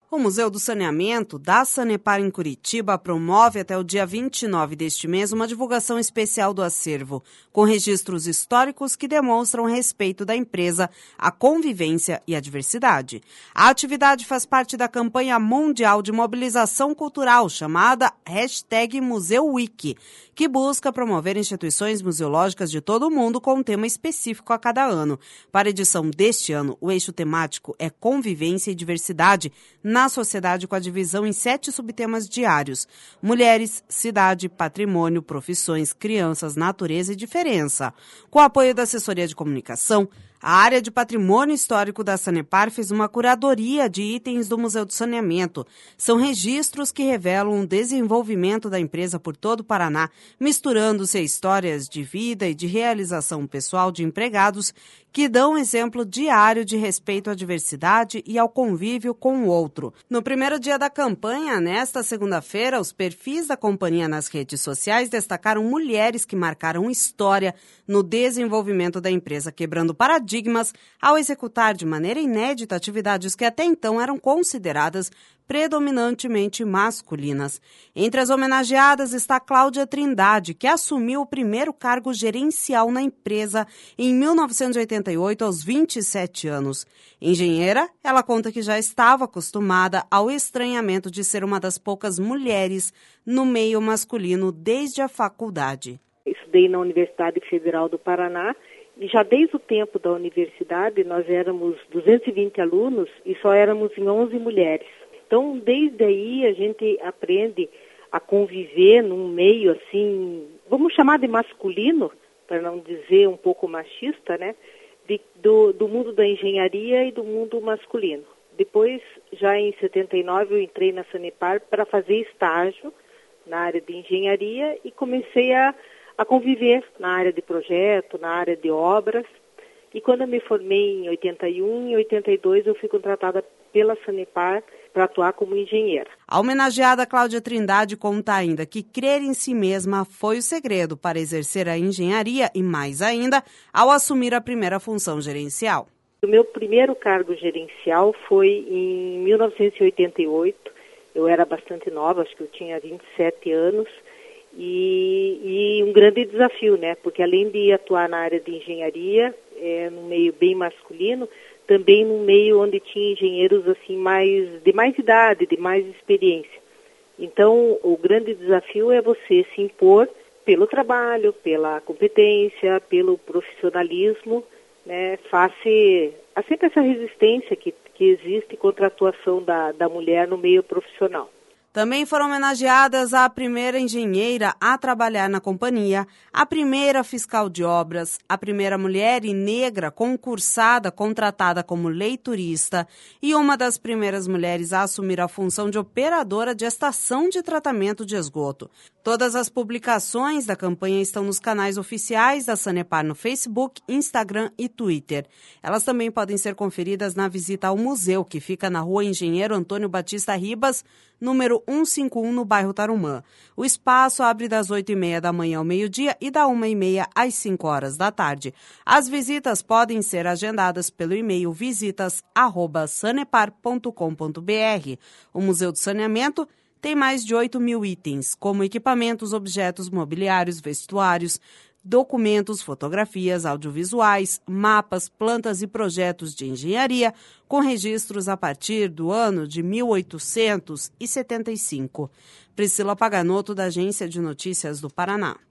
O Museu do Saneamento da Sanepar em Curitiba promove até o dia 29 deste mês uma divulgação especial do acervo, com registros históricos que demonstram respeito da empresa à convivência e à diversidade. A atividade faz parte da campanha mundial de mobilização cultural chamada #MuseuWiki, que busca promover instituições museológicas de todo o mundo com um tema específico a cada ano. Para a edição deste ano, o eixo temático é convivência e diversidade na sociedade, com a divisão em 7 subtemas diários: mulheres, cidade, patrimônio, profissões, crianças, natureza e diferença. Com o apoio da assessoria de comunicação, a área de patrimônio histórico da Sanepar fez uma curadoria de itens do Museu do Saneamento. São registros que revelam o desenvolvimento da empresa por todo o Paraná, misturando-se a histórias de vida e de realização pessoal de empregados que dão um exemplo diário de respeito à diversidade e ao convívio com o outro. No primeiro dia da campanha, nesta segunda-feira, os perfis da companhia nas redes sociais destacaram mulheres que marcaram história no desenvolvimento da empresa, quebrando paradigmas ao executar de maneira inédita atividades que até então eram consideradas predominantemente masculinas. Entre as homenageadas está Cláudia Trindade, que assumiu o primeiro cargo gerencial na empresa em 1988, aos 27 anos. Engenheira, ela conta que já estava acostumada ao estranhamento de ser uma das poucas mulheres no meio masculino desde a faculdade. Estudei na Universidade Federal do Paraná e já desde o tempo da universidade nós éramos 220 alunos e só éramos em 11 mulheres. Então, desde aí, a gente aprende a conviver num meio, assim, vamos chamar de masculino, para não dizer um pouco machista, né? Do mundo da engenharia e do mundo masculino. Depois, já em 79, eu entrei na Sanepar para fazer estágio na área de engenharia e comecei a conviver na área de projeto, na área de obras. E quando eu me formei em 81, em 82, eu fui contratada pela Sanepar para atuar como engenheira. A homenageada Cláudia Trindade conta ainda que crer em si mesma foi o segredo para exercer a engenharia e, mais ainda, ao assumir a primeira função gerencial. O meu primeiro cargo gerencial foi em 1988. Eu era bastante nova, acho que eu tinha 27 anos. E um grande desafio, né? Porque além de atuar na área de engenharia, num meio bem masculino, também num meio onde tinha engenheiros assim de mais idade, de mais experiência. Então, o grande desafio é você se impor pelo trabalho, pela competência, pelo profissionalismo, né? Face a sempre essa resistência que existe contra a atuação da mulher no meio profissional. Também foram homenageadas a primeira engenheira a trabalhar na companhia, a primeira fiscal de obras, a primeira mulher e negra concursada contratada como leiturista e uma das primeiras mulheres a assumir a função de operadora de estação de tratamento de esgoto. Todas as publicações da campanha estão nos canais oficiais da Sanepar no Facebook, Instagram e Twitter. Elas também podem ser conferidas na visita ao museu, que fica na Rua Engenheiro Antônio Batista Ribas, número 151, no bairro Tarumã. O espaço abre das 8h30 da manhã ao meio-dia e da 1h30 às 5 horas da tarde. As visitas podem ser agendadas pelo e-mail visitas@sanepar.com.br. O Museu do Saneamento tem mais de 8.000 itens, como equipamentos, objetos mobiliários, vestuários, documentos, fotografias, audiovisuais, mapas, plantas e projetos de engenharia, com registros a partir do ano de 1875. Priscila Paganotto, da Agência de Notícias do Paraná.